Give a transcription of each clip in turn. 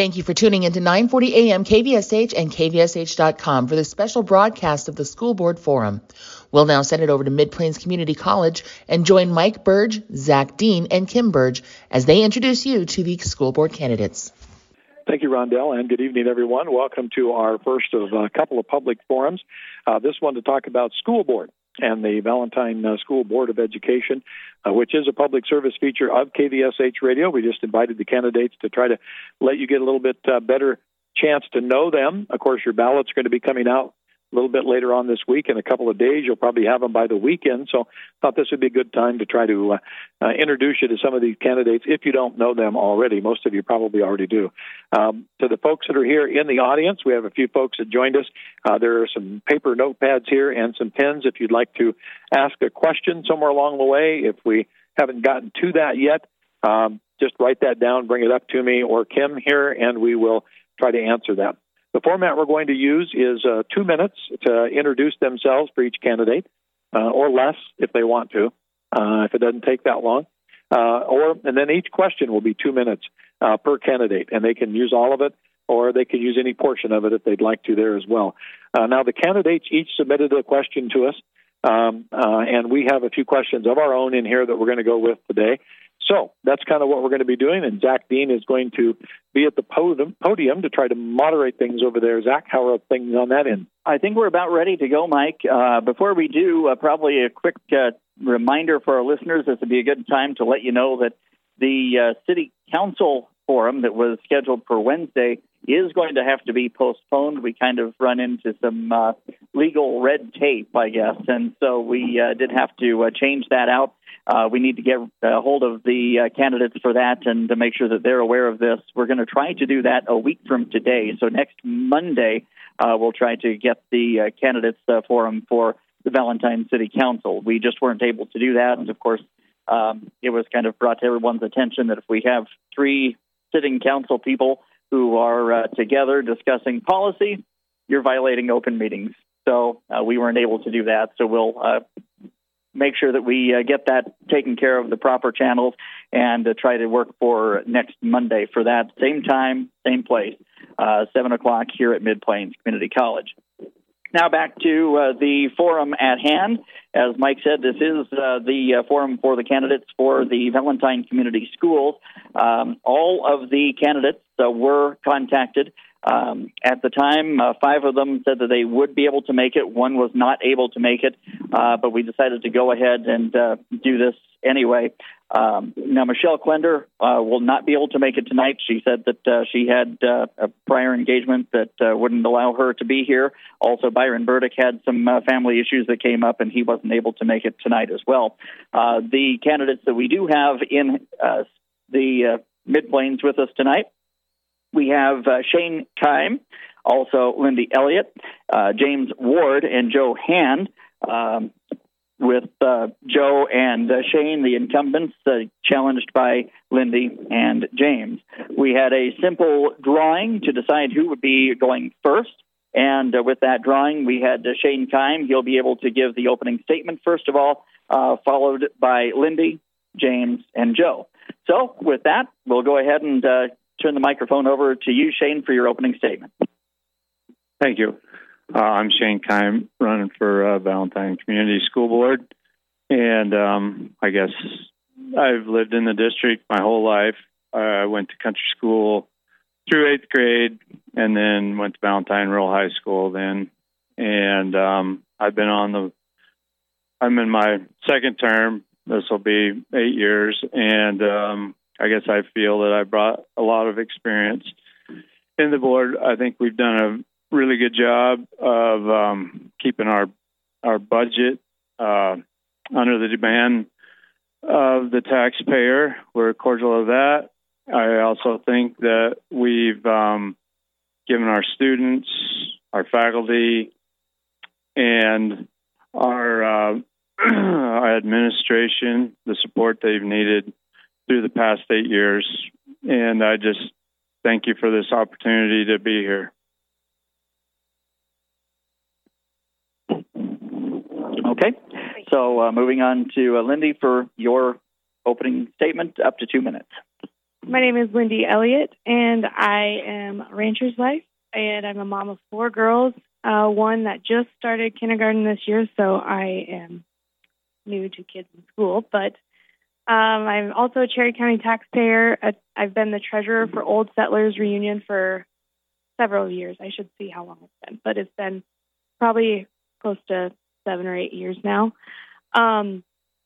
Thank you for tuning into 940 AM KVSH and KVSH.com for this special broadcast of the School Board Forum. We'll now send it over to Mid-Plains Community College and join Mike Burge, Zach Dean, and Kim Burge as they introduce you to the school board candidates. Thank you, Rondell, and good evening, everyone. Welcome to our first of a couple of public forums. This one to talk about school board and the Valentine School Board of Education, which is a public service feature of KVSH Radio. We just invited the candidates to try to let you get a little bit better chance to know them. Of course, your ballots are going to be coming out a little bit later on this week. In a couple of days, you'll probably have them by the weekend. So I thought this would be a good time to try to introduce you to some of these candidates if you don't know them already. Most of you probably already do. To the folks that are here in the audience, we have a few folks that joined us. There are some paper notepads here and some pens if you'd like to ask a question somewhere along the way. If we haven't gotten to that yet, just write that down, bring it up to me or Kim here, and we will try to answer that. The format we're going to use is 2 minutes to introduce themselves for each candidate, or less if they want to, if it doesn't take that long. And then each question will be 2 minutes per candidate, and they can use all of it, or they can use any portion of it if they'd like to there as well. Now, the candidates each submitted a question to us, and we have a few questions of our own in here that we're going to go with today. So that's kind of what we're going to be doing, and Zach Dean is going to be at the podium to try to moderate things over there. Zach, how are things on that end? I think we're about ready to go, Mike. Before we do, probably a quick reminder for our listeners, this would be a good time to let you know that the City Council Forum that was scheduled for Wednesday is going to have to be postponed. We kind of run into some legal red tape, I guess, and so we did have to change that out. We need to get a hold of the candidates for that and to make sure that they're aware of this. We're going to try to do that a week from today. So next Monday, we'll try to get the candidates forum for the Valentine City Council. We just weren't able to do that. And, of course, it was kind of brought to everyone's attention that if we have 3 sitting council people who are together discussing policy, you're violating open meetings. So we weren't able to do that. So we'll make sure that we get that taken care of, the proper channels, and try to work for next Monday for that. Same time, same place, 7 o'clock here at Mid-Plains Community College. Now back to the forum at hand. As Mike said, this is the forum for the candidates for the Valentine Community Schools. All of the candidates were contacted. At the time, 5 of them said that they would be able to make it. 1 was not able to make it, but we decided to go ahead and do this anyway. Now, Michelle Klender will not be able to make it tonight. She said that she had a prior engagement that wouldn't allow her to be here. Also, Byron Burdick had some family issues that came up, and he wasn't able to make it tonight as well. The candidates that we do have in the Mid-Plains with us tonight, we have Shane Keim, also Lindy Elliott, James Ward, and Joe Hand. With Joe and Shane, the incumbents, challenged by Lindy and James. We had a simple drawing to decide who would be going first. And with that drawing, we had Shane Keim. He'll be able to give the opening statement, first of all, followed by Lindy, James, and Joe. So with that, we'll go ahead and turn the microphone over to you, Shane, for your opening statement. Thank you. I'm Shane Keim, running for Valentine Community School Board, and I guess I've lived in the district my whole life. I went to country school through 8th grade, and then went to Valentine Rural High School then, and I'm in my second term. This will be 8 years, and I guess I feel that I brought a lot of experience in the board. I think we've done a really good job of keeping our budget under the demand of the taxpayer. We're cordial of that. I also think that we've given our students, our faculty, and our administration the support they've needed through the past 8 years. And I just thank you for this opportunity to be here. Okay, so moving on to Lindy for your opening statement, up to 2 minutes. My name is Lindy Elliott, and I am a rancher's wife, and I'm a mom of 4 girls, one that just started kindergarten this year, so I am new to kids in school. But I'm also a Cherry County taxpayer. I've been the treasurer for Old Settlers Reunion for several years. I should see how long it's been, but it's been probably close to 7 or 8 years now. And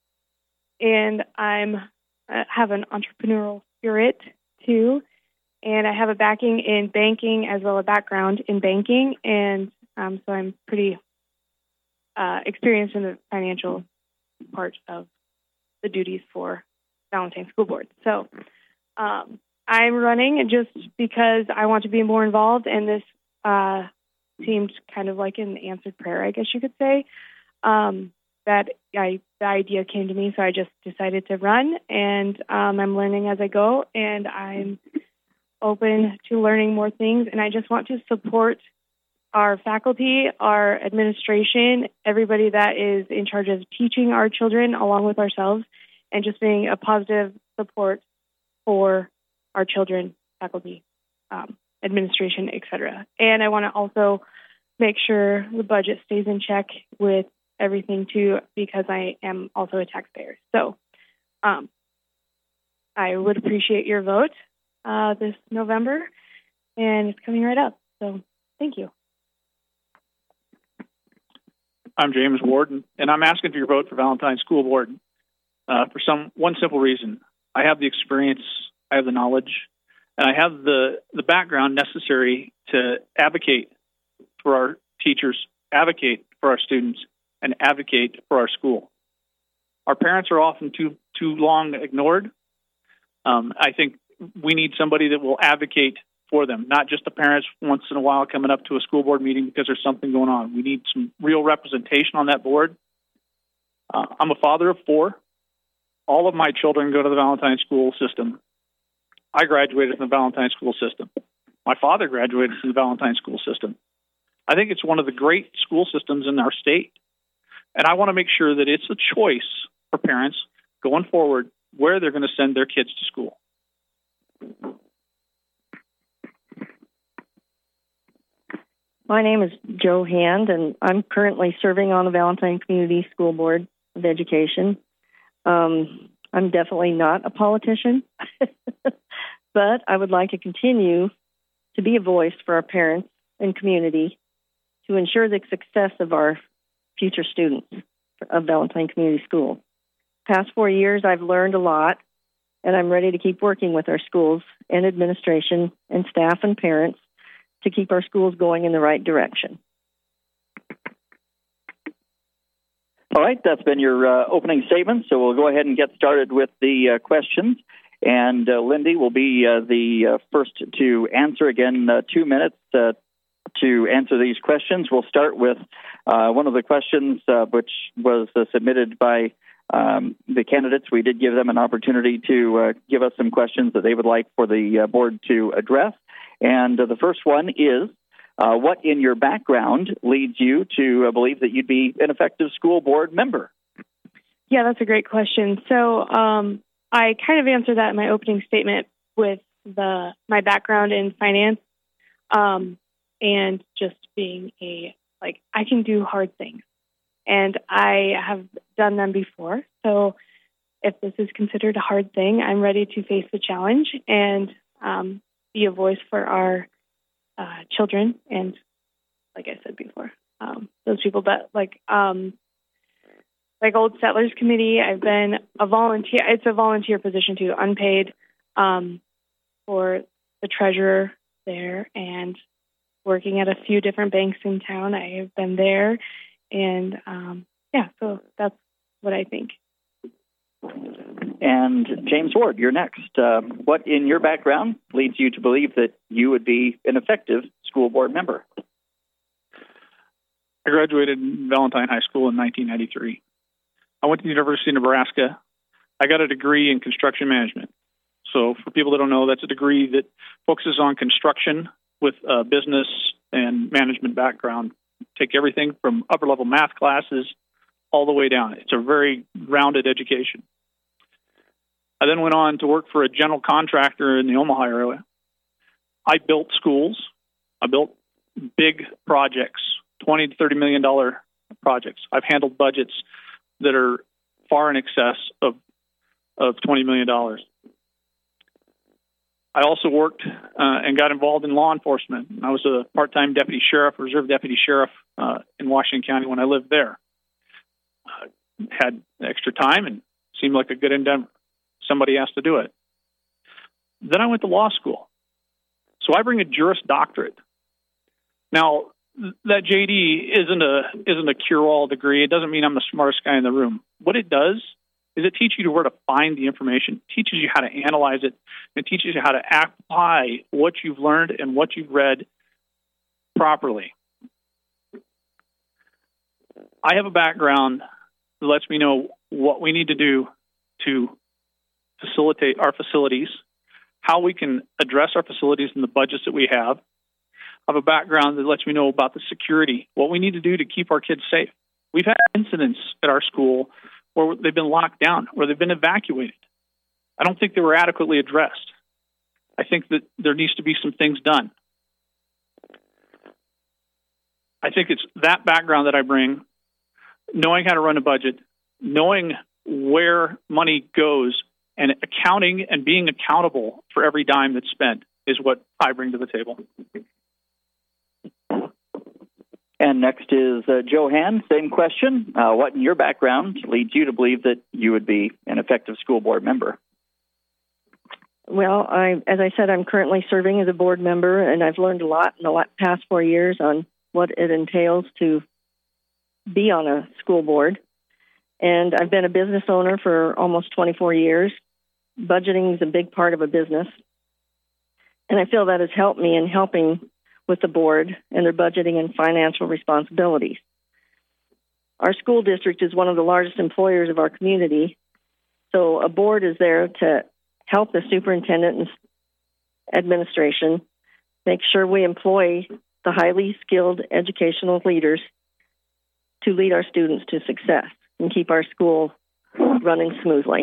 I have an entrepreneurial spirit too, and I have a backing in banking as well as a background in banking, and so I'm pretty experienced in the financial part of the duties for Valentine School Board. So I'm running just because I want to be more involved, and this seemed kind of like an answered prayer, I guess you could say. The idea came to me, so I just decided to run, and I'm learning as I go, and I'm open to learning more things, and I just want to support our faculty, our administration, everybody that is in charge of teaching our children along with ourselves, and just being a positive support for our children, faculty, administration, etc. And I want to also make sure the budget stays in check with everything too, because I am also a taxpayer. So I would appreciate your vote this November, and it's coming right up. So thank you. I'm James Ward, and I'm asking for your vote for Valentine School Board for one simple reason. I have the experience, I have the knowledge, and I have the background necessary to advocate for our teachers, advocate for our students, and advocate for our school. Our parents are often too long ignored. I think we need somebody that will advocate for them, not just the parents once in a while coming up to a school board meeting because there's something going on. We need some real representation on that board. I'm a father of 4. All of my children go to the Valentine school system. I graduated from the Valentine school system. My father graduated from the Valentine school system. I think it's one of the great school systems in our state. And I want to make sure that it's a choice for parents going forward where they're going to send their kids to school. My name is Jo Hand, and I'm currently serving on the Valentine Community School Board of Education. I'm definitely not a politician, but I would like to continue to be a voice for our parents and community to ensure the success of our future students of Valentine Community School. Past 4 years, I've learned a lot, and I'm ready to keep working with our schools and administration and staff and parents to keep our schools going in the right direction. All right, that's been your opening statement, so we'll go ahead and get started with the questions. And Lindy will be the first to answer. Again, 2 minutes to answer these questions. We'll start with one of the questions which was submitted by the candidates. We did give them an opportunity to give us some questions that they would like for the board to address. And the first one is, what in your background leads you to believe that you'd be an effective school board member? Yeah, that's a great question. So I kind of answered that in my opening statement with my background in finance and just being I can do hard things. And I have done them before. So if this is considered a hard thing, I'm ready to face the challenge and be a voice for our children. And like I said before, those people that like Old Settlers Committee, I've been a volunteer. It's a volunteer position too, unpaid, for the treasurer there, and working at a few different banks in town. I have been there. And so that's what I think. And James Ward, you're next. What in your background leads you to believe that you would be an effective school board member? I graduated Valentine High School in 1993. I went to the University of Nebraska. I got a degree in construction management. So for people that don't know, that's a degree that focuses on construction with a business and management background. Take everything from upper-level math classes all the way down. It's a very rounded education. I then went on to work for a general contractor in the Omaha area. I built schools. I built big projects, $20 to $30 million projects. I've handled budgets that are far in excess of $20 million. I also worked and got involved in law enforcement. I was a part-time deputy sheriff, reserve deputy sheriff in Washington County when I lived there. Had extra time and seemed like a good endeavor. Somebody has to do it. Then I went to law school. So I bring a Juris Doctorate. Now, that JD isn't a cure-all degree. It doesn't mean I'm the smartest guy in the room. What it does is it teaches you where to find the information, teaches you how to analyze it, and teaches you how to apply what you've learned and what you've read properly. I have a background that lets me know what we need to do to facilitate our facilities, how we can address our facilities and the budgets that we have. I have a background that lets me know about the security, what we need to do to keep our kids safe. We've had incidents at our school where they've been locked down, where they've been evacuated. I don't think they were adequately addressed. I think that there needs to be some things done. I think it's that background that I bring, knowing how to run a budget, knowing where money goes, and accounting and being accountable for every dime that's spent is what I bring to the table. And next is Joe Hand. Same question. What in your background leads you to believe that you would be an effective school board member? Well, as I said, I'm currently serving as a board member, and I've learned a lot in the past 4 years on what it entails to be on a school board. And I've been a business owner for almost 24 years. Budgeting is a big part of a business. And I feel that has helped me in helping with the board and their budgeting and financial responsibilities. Our school district is one of the largest employers of our community, so a board is there to help the superintendent and administration make sure we employ the highly skilled educational leaders to lead our students to success and keep our school running smoothly.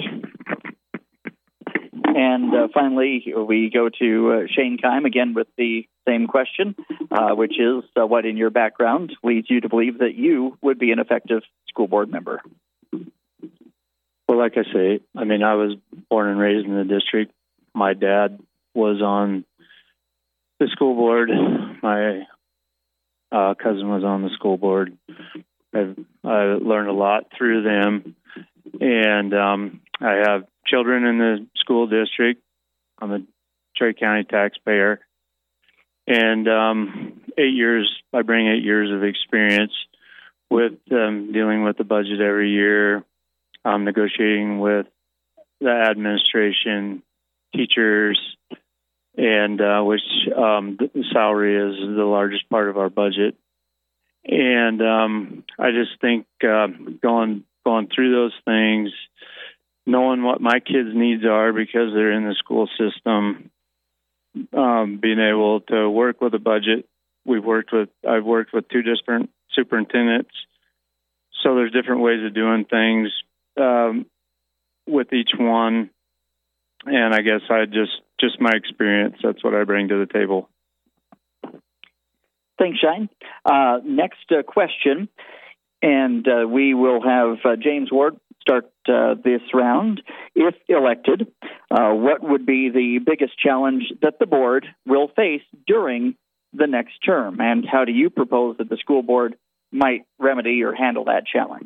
And finally, we go to Shane Keim again with the same question, which is what in your background leads you to believe that you would be an effective school board member? Well, like I say, I mean, I was born and raised in the district. My dad was on the school board. My cousin was on the school board. I learned a lot through them. And I have children in the school district. I'm a Cherry County taxpayer. And I bring 8 years of experience with dealing with the budget every year, negotiating with the administration, teachers, and which the salary is the largest part of our budget. And I just think going through those things, knowing what my kids' needs are because they're in the school system, being able to work with a budget. I've worked with 2 different superintendents, so there's different ways of doing things with each one. And I guess just my experience, that's what I bring to the table. Thanks, Shane. Next question, and we will have James Ward start this round. If elected, what would be the biggest challenge that the board will face during the next term, and how do you propose that the school board might remedy or handle that challenge?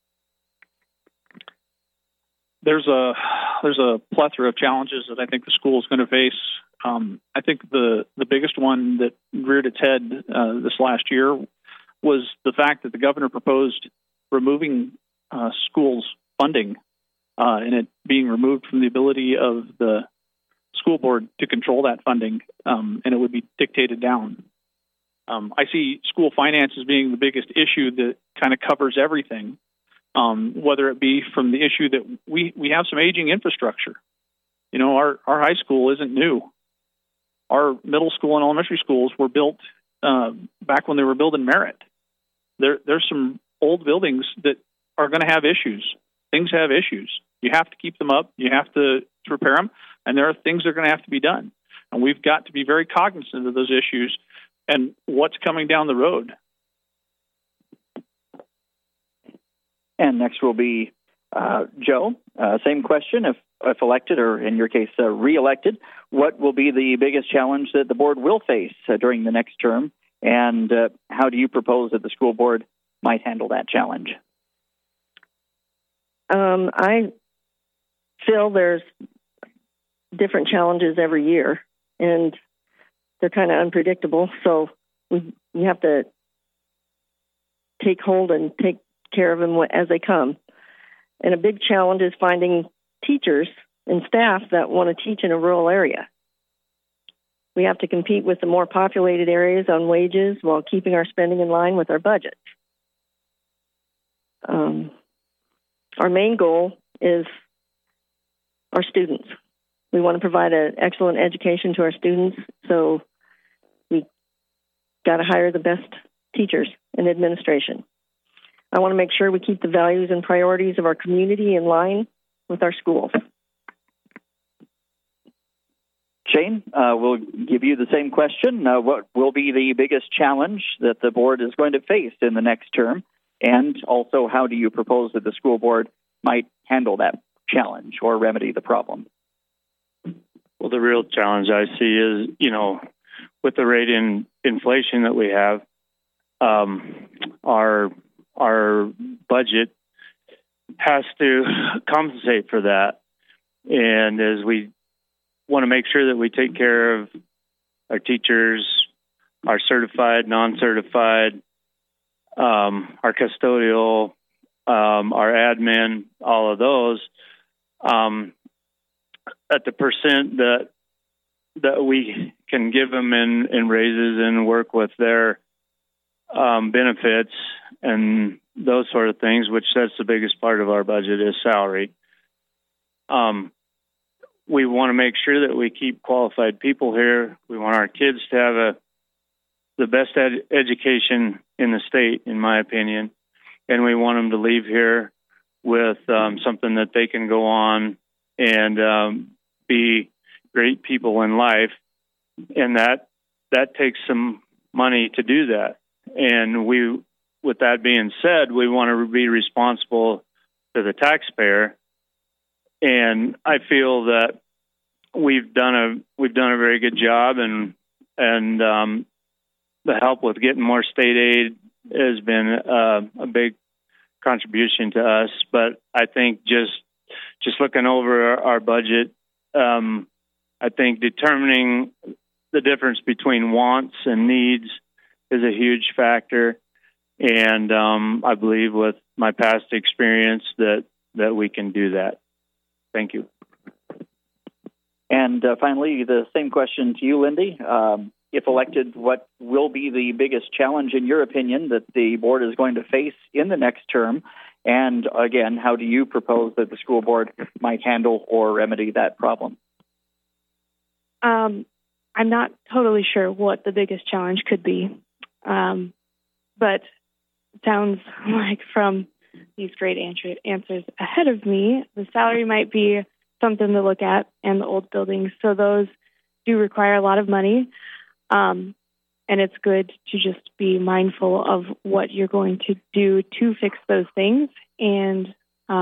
There's a plethora of challenges that I think the school is going to face. I think the biggest one that reared its head this last year was the fact that the governor proposed removing schools' funding and it being removed from the ability of the school board to control that funding, and it would be dictated down. I see school finance as being the biggest issue that kind of covers everything, whether it be from the issue that we have some aging infrastructure. You know, our high school isn't new. Our middle school and elementary schools were built back when they were building Merritt. There's some old buildings that are going to have issues. Things have issues. You have to keep them up. You have to to repair them, and there are things that are going to have to be done. And we've got to be very cognizant of those issues and what's coming down the road. And next will be Joe. Same question. If elected, or in your case, re-elected, what will be the biggest challenge that the board will face during the next term? And how do you propose that the school board might handle that challenge? I feel there's different challenges every year, and they're kind of unpredictable. So we have to take hold and take care of them as they come. And a big challenge is finding teachers and staff that want to teach in a rural area. We have to compete with the more populated areas on wages while keeping our spending in line with our budget. Our main goal is our students. We want to provide an excellent education to our students, so we got to hire the best teachers and administration. I want to make sure we keep the values and priorities of our community in line with our schools. Shane, we'll give you the same question. What will be the biggest challenge that the board is going to face in the next term? And also, how do you propose that the school board might handle that challenge or remedy the problem? Well, the real challenge I see is, with the rate in inflation that we have, our budget has to compensate for that. And as we want to make sure that we take care of our teachers, our certified, non-certified, our custodial, our admin, all of those, at the percent that we can give them in raises and work with their benefits and those sort of things, which that's the biggest part of our budget is salary. We want to make sure that we keep qualified people here. We want our kids to have the best education in the state, in my opinion, and we want them to leave here with something that they can go on and be great people in life, and that takes some money to do that. And with that being said, we want to be responsible to the taxpayer. And I feel that we've done a very good job, and the help with getting more state aid has been a big contribution to us. But I think just looking over our budget, I think determining the difference between wants and needs is a huge factor. And I believe with my past experience that we can do that. Thank you. And finally, the same question to you, Lindy. If elected, what will be the biggest challenge, in your opinion, that the board is going to face in the next term? And again, how do you propose that the school board might handle or remedy that problem? I'm not totally sure what the biggest challenge could be, but it sounds like from these great answers ahead of me, the salary might be something to look at, and the old buildings. So those do require a lot of money, and it's good to just be mindful of what you're going to do to fix those things, and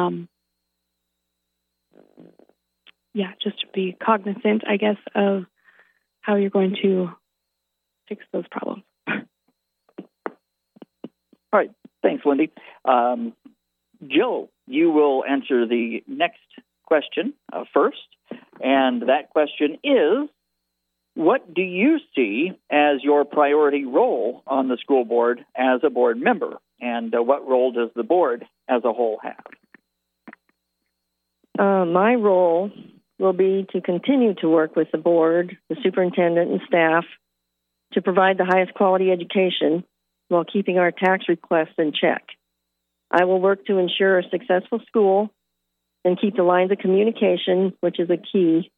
just to be cognizant, I guess, of how you're going to fix those problems. All right. Thanks, Lindy. Jill, you will answer the next question first. And that question is, what do you see as your priority role on the school board as a board member? And what role does the board as a whole have? My role will be to continue to work with the board, the superintendent, and staff to provide the highest quality education while keeping our tax requests in check. I will work to ensure a successful school and keep the lines of communication, which is a key,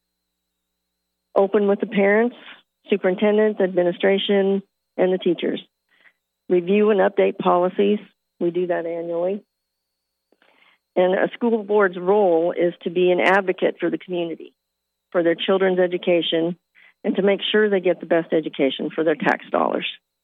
open with the parents, superintendents, administration, and the teachers. Review and update policies. We do that annually. And a school board's role is to be an advocate for the community, for their children's education, and to make sure they get the best education for their tax dollars.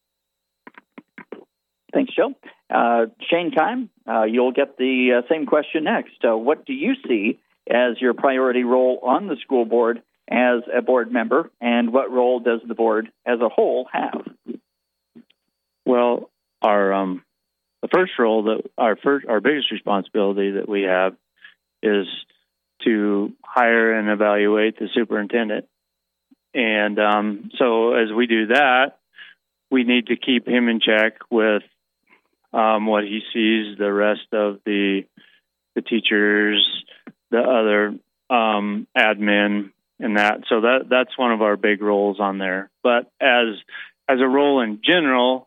Thanks, Joe. Shane Keim, you'll get the same question next. What do you see as your priority role on the school board as a board member, and what role does the board as a whole have? Well, the first role that our biggest responsibility that we have is to hire and evaluate the superintendent. And so as we do that, we need to keep him in check with what he sees the rest of the teachers, the other admin, and that. So that's one of our big roles on there. But as a role in general,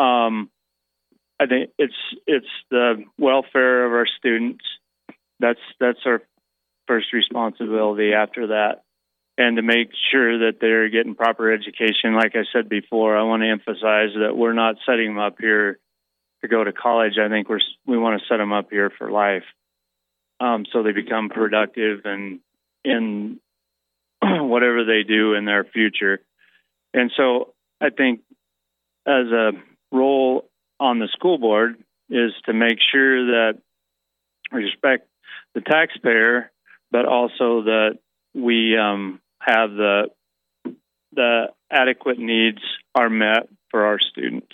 I think it's the welfare of our students. That's our first responsibility after that. And to make sure that they're getting proper education. Like I said before, I want to emphasize that we're not setting them up here to go to college. I think we want to set them up here for life, so they become productive and in whatever they do in their future. And so I think as a role on the school board is to make sure that we respect the taxpayer, but also that we have the adequate needs are met for our students.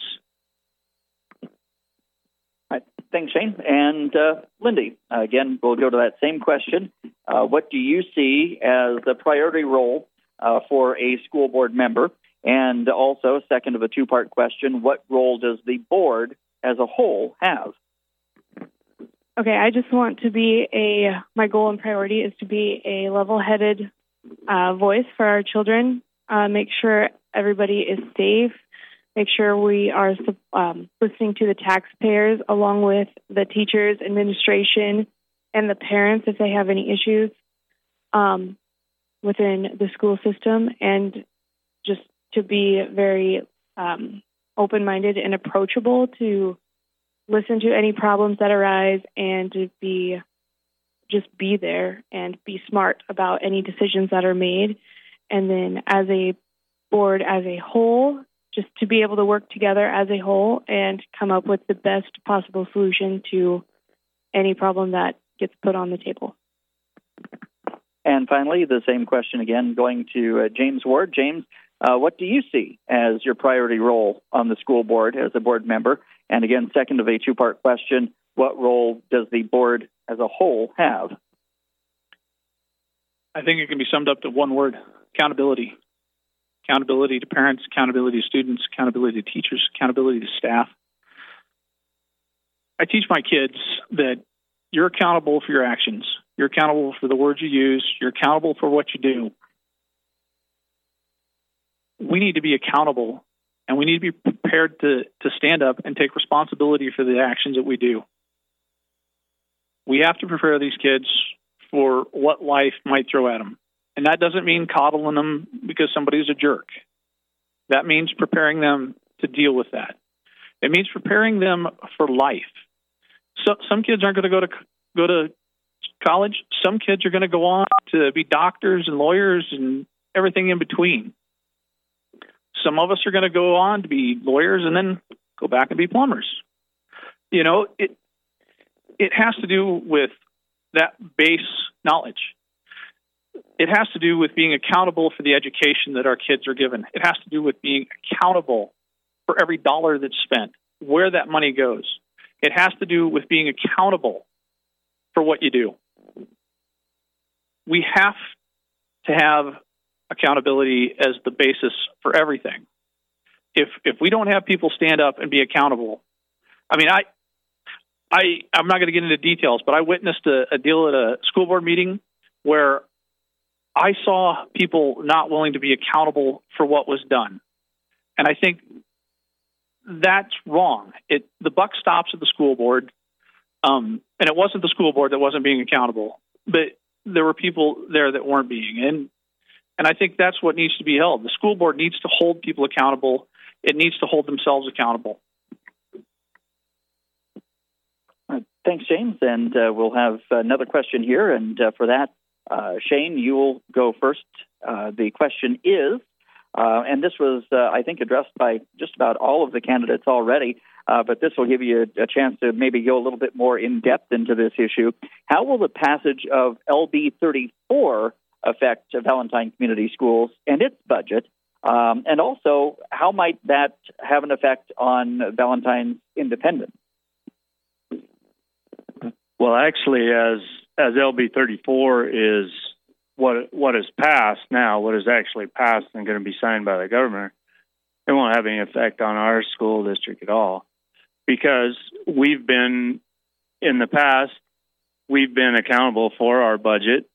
All right. Thanks, Shane. And Lindy, again, we'll go to that same question. What do you see as the priority role for a school board member? And also, second of a two-part question, what role does the board as a whole have? Okay, I just want to be my goal and priority is to be a level-headed voice for our children, make sure everybody is safe, make sure we are listening to the taxpayers along with the teachers, administration, and the parents if they have any issues within the school system, and just to be very open-minded and approachable to listen to any problems that arise and to be there and be smart about any decisions that are made. And then as a board as a whole, just to be able to work together as a whole and come up with the best possible solution to any problem that gets put on the table. And finally, the same question again, going to James Ward. James, what do you see as your priority role on the school board as a board member? And again, second of a two-part question, what role does the board as a whole have? I think it can be summed up to one word: accountability. Accountability to parents, accountability to students, accountability to teachers, accountability to staff. I teach my kids that you're accountable for your actions. You're accountable for the words you use. You're accountable for what you do. We need to be accountable, and we need to be prepared to stand up and take responsibility for the actions that we do. We have to prepare these kids for what life might throw at them. And that doesn't mean coddling them because somebody's a jerk. That means preparing them to deal with that. It means preparing them for life. So some kids aren't going to go to college. Some kids are going to go on to be doctors and lawyers and everything in between. Some of us are going to go on to be lawyers and then go back and be plumbers. You know, it has to do with that base knowledge. It has to do with being accountable for the education that our kids are given. It has to do with being accountable for every dollar that's spent, where that money goes. It has to do with being accountable for what you do. We have to have accountability as the basis for everything. If we don't have people stand up and be accountable, I mean, I'm not going to get into details, but I witnessed a deal at a school board meeting where I saw people not willing to be accountable for what was done. And I think that's wrong. The buck stops at the school board. And it wasn't the school board that wasn't being accountable, but there were people there that weren't being. And I think that's what needs to be held. The school board needs to hold people accountable. It needs to hold themselves accountable. Thanks, James. And we'll have another question here. And for that, Shane, you will go first. The question is, and this was, I think, addressed by just about all of the candidates already, but this will give you a chance to maybe go a little bit more in depth into this issue. How will the passage of LB 34 affect Valentine Community Schools and its budget? And also, how might that have an effect on Valentine's independence? Well, actually, as LB 34 is what is passed now, what is actually passed and going to be signed by the governor, it won't have any effect on our school district at all, because we've been, in the past, we've been accountable for our budget.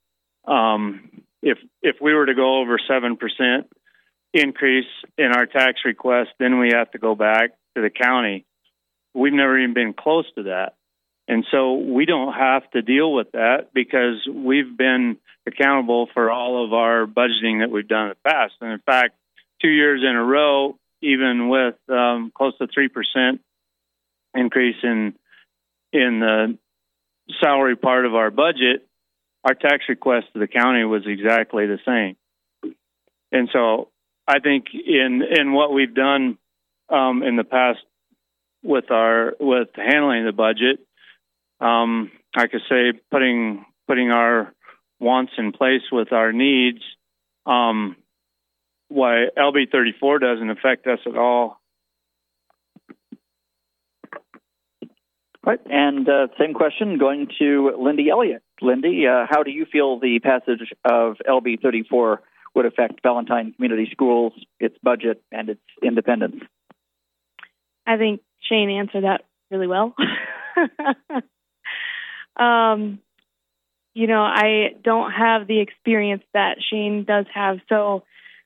If we were to go over 7% increase in our tax request, then we have to go back to the county. We've never even been close to that. And so we don't have to deal with that because we've been accountable for all of our budgeting that we've done in the past. And in fact, 2 years in a row, even with close to 3% increase in the salary part of our budget, our tax request to the county was exactly the same. And so I think in what we've done in the past with handling the budget, I could say putting our wants in place with our needs, why LB 34 doesn't affect us at all. Right, and same question going to Lindy Elliott. Lindy, how do you feel the passage of LB 34 would affect Valentine Community Schools, its budget, and its independence? I think Shane answered that really well. I don't have the experience that Shane does have, so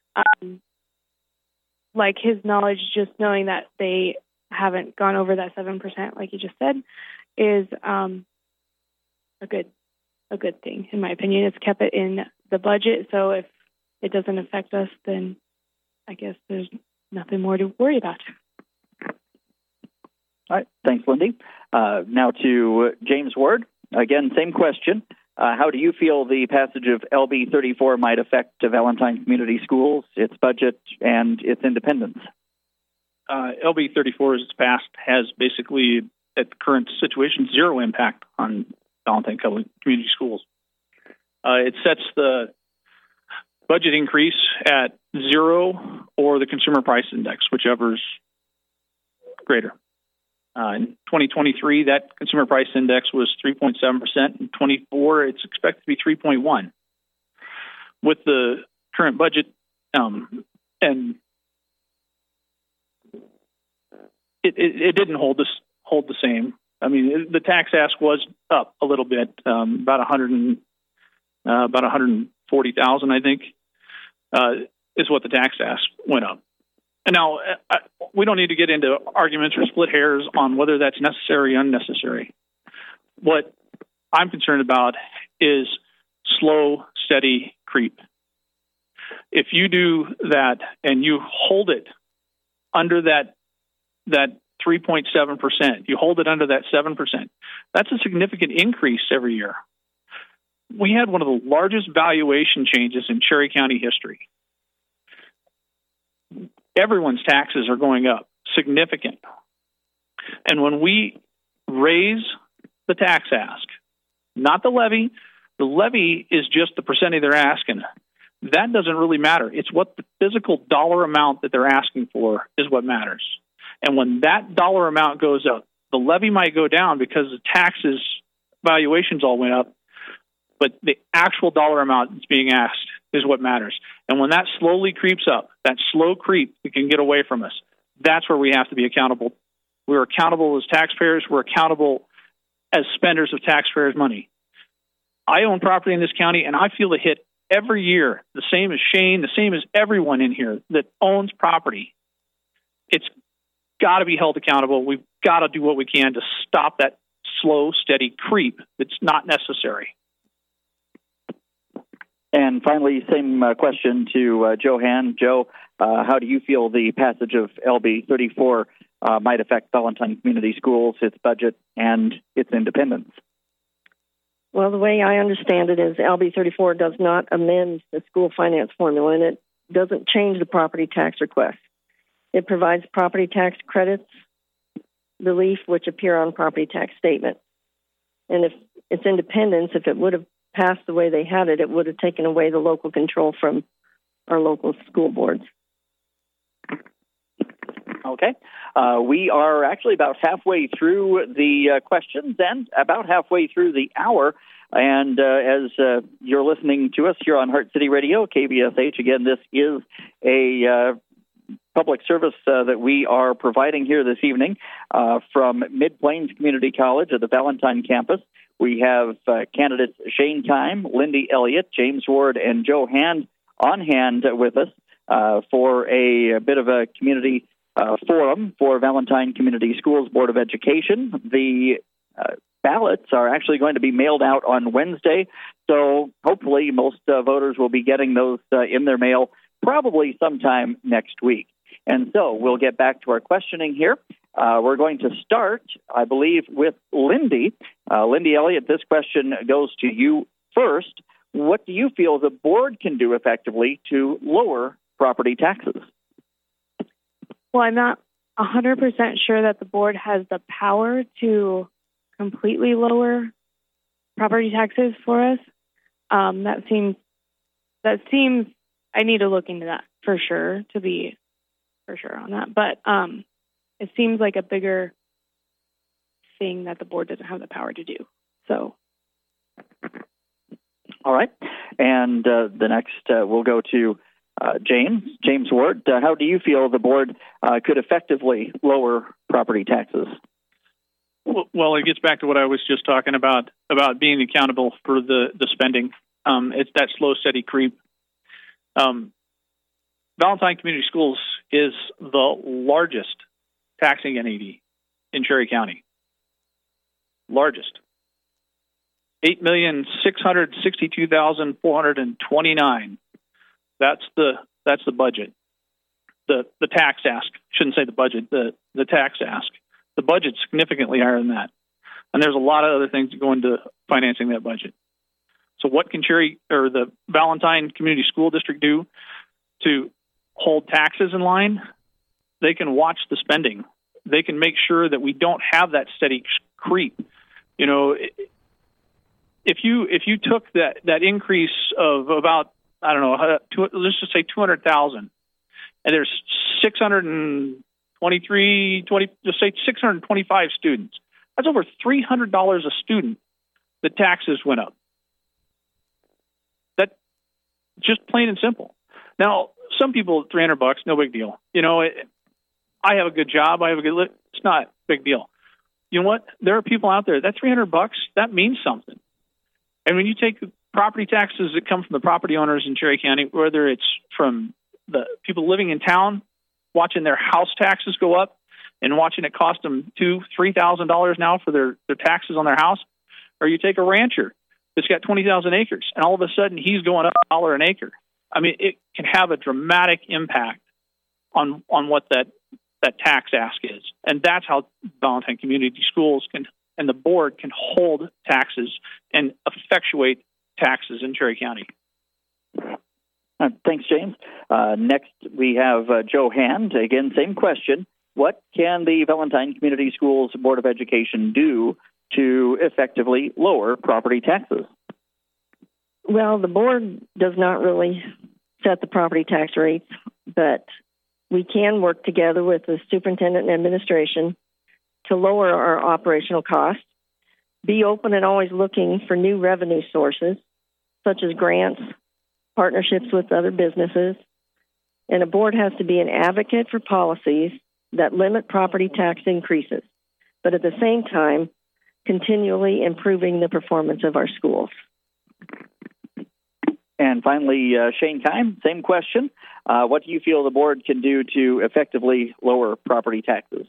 like his knowledge, just knowing that they haven't gone over that 7%, like you just said, is a good thing in my opinion. It's kept it in the budget, so if it doesn't affect us, then I guess there's nothing more to worry about. All right, thanks, Lindy. Now to James Ward. Again, same question. How do you feel the passage of LB 34 might affect Valentine Community Schools, its budget, and its independence? LB 34, as it's passed, has basically, at the current situation, zero impact on Valentine Community Schools. It sets the budget increase at 0 or the consumer price index, whichever's greater. In 2023, that consumer price index was 3.7%. In 24, it's expected to be 3.1. With the current budget, and it didn't hold the same. I mean, the tax ask was up a little bit, about 140,000, I think, is what the tax ask went up. And now, we don't need to get into arguments or split hairs on whether that's necessary or unnecessary. What I'm concerned about is slow, steady creep. If you do that and you hold it under that 3.7%, you hold it under that 7%, that's a significant increase every year. We had one of the largest valuation changes in Cherry County history. Everyone's taxes are going up, significant. And when we raise the tax ask, not the levy is just the percentage they're asking. That doesn't really matter. It's what the physical dollar amount that they're asking for is what matters. And when that dollar amount goes up, the levy might go down because the taxes valuations all went up, but the actual dollar amount that's being asked is what matters. And when that slowly creeps up, that slow creep that can get away from us, that's where we have to be accountable. We're accountable as taxpayers. We're accountable as spenders of taxpayers' money. I own property in this county, and I feel the hit every year, the same as Shane, the same as everyone in here that owns property. It's got to be held accountable. We've got to do what we can to stop that slow, steady creep that's not necessary. And finally, same question to Joe Hand. Joe, how do you feel the passage of LB 34 might affect Valentine Community Schools, its budget, and its independence. Well, the way I understand it is LB 34 does not amend the school finance formula, and it doesn't change the property tax request. It provides property tax credits relief which appear on property tax statement. And if its independence, if it would have passed the way they had it, it would have taken away the local control from our local school boards. Okay. We are actually about halfway through the questions and about halfway through the hour. And as you're listening to us here on Heart City Radio, KVSH, again, this is a public service that we are providing here this evening from Mid-Plains Community College at the Valentine campus. We have candidates Shane Keim, Lindy Elliott, James Ward, and Joe Hand on hand with us for a bit of a community forum for Valentine Community Schools Board of Education. The ballots are actually going to be mailed out on Wednesday, so hopefully most voters will be getting those in their mail probably sometime next week. And so we'll get back to our questioning here. We're going to start, I believe, with Lindy. Lindy Elliott, this question goes to you first. What do you feel the board can do effectively to lower property taxes? Well, I'm not 100% sure that the board has the power to completely lower property taxes for us. That seems. I need to look into that for sure to be for sure on that. But it seems like a bigger thing that the board doesn't have the power to do. So. All right. And the next we'll go to James Ward. How do you feel the board could effectively lower property taxes? Well, it gets back to what I was just talking about being accountable for the spending. It's that slow, steady creep. Valentine Community Schools is the largest taxing NED in Cherry County. Largest. 8,662,429. That's the budget. The tax ask. Shouldn't say the budget. The tax ask. The budget's significantly higher than that, and there's a lot of other things that go into financing that budget. So, what can Cherry or the Valentine Community School District do to hold taxes in line? They can watch the spending. They can make sure that we don't have that steady creep. You know, if you took that increase of about, I don't know, let's just say 200,000, and there's 625 students. That's over $300 a student. The taxes went up. That just plain and simple. Now, some people, $300, no big deal. You know, I have a good job. I have a good. It's not a big deal. You know what? There are people out there. That $300, that means something. And when you take the property taxes that come from the property owners in Cherry County, whether it's from the people living in town, watching their house taxes go up and watching it cost them $2,000-$3,000 now for their taxes on their house, or you take a rancher that's got 20,000 acres and all of a sudden he's going up $1 an acre. I mean, it can have a dramatic impact on what that tax ask is. And that's how Valentine Community Schools can and the board can hold taxes and effectuate taxes in Cherry County. Thanks, James. Next, we have Joe Hand. Again, same question. What can the Valentine Community Schools Board of Education do to effectively lower property taxes? Well, the board does not really set the property tax rates, but we can work together with the superintendent and administration to lower our operational costs, be open and always looking for new revenue sources, such as grants, partnerships with other businesses, and a board has to be an advocate for policies that limit property tax increases, but at the same time, continually improving the performance of our schools. And finally, Shane Keim, same question. What do you feel the board can do to effectively lower property taxes?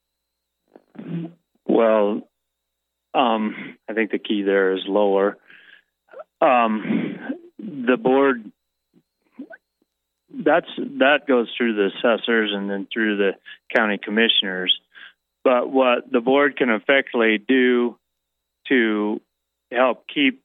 Well, I think the key there is lower. The board that goes through the assessors and then through the county commissioners. But what the board can effectively do to help keep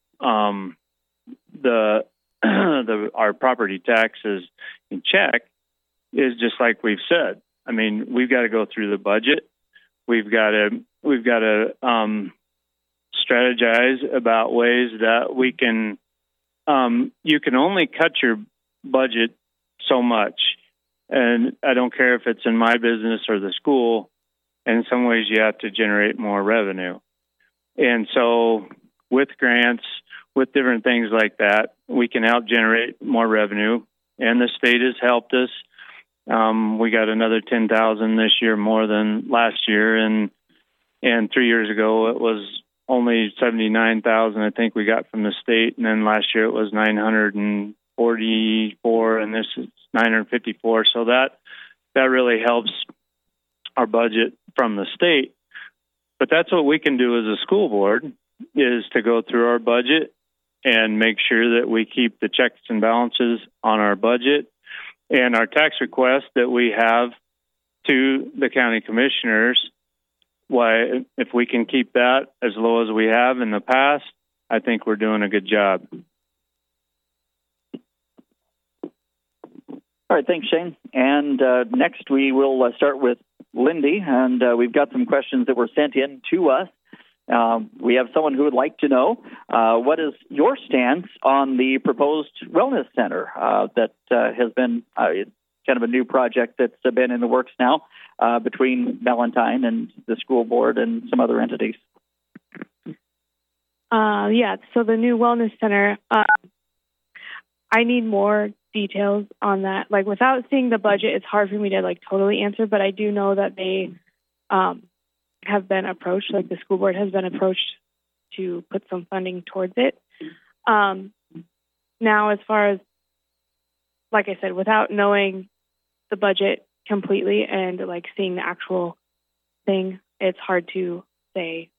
our property taxes in check is just like we've said. I mean, we've got to go through the budget. We've got to strategize about ways that we can. You can only cut your budget so much, and I don't care if it's in my business or the school. In some ways, you have to generate more revenue, and so with grants, with different things like that, we can help generate more revenue. And the state has helped us. We got another $10,000 this year more than last year, and 3 years ago it was only $79,000 I think we got from the state, and then last year it was $944, and this is $954. So that really helps our budget from the state. But that's what we can do as a school board, is to go through our budget and make sure that we keep the checks and balances on our budget. And our tax request that we have to the county commissioners, why, if we can keep that as low as we have in the past, I think we're doing a good job. All right, thanks, Shane. And next we will start with Lindy, and we've got some questions that were sent in to us. We have someone who would like to know, what is your stance on the proposed wellness center that has been kind of a new project that's been in the works now between Valentine and the school board and some other entities? Yeah, so the new wellness center, I need more details on that. Like, without seeing the budget, it's hard for me to totally answer, but I do know that they have been approached, like the school board has been approached to put some funding towards it. Now, as far as, like I said, without knowing the budget completely and seeing the actual thing, it's hard to say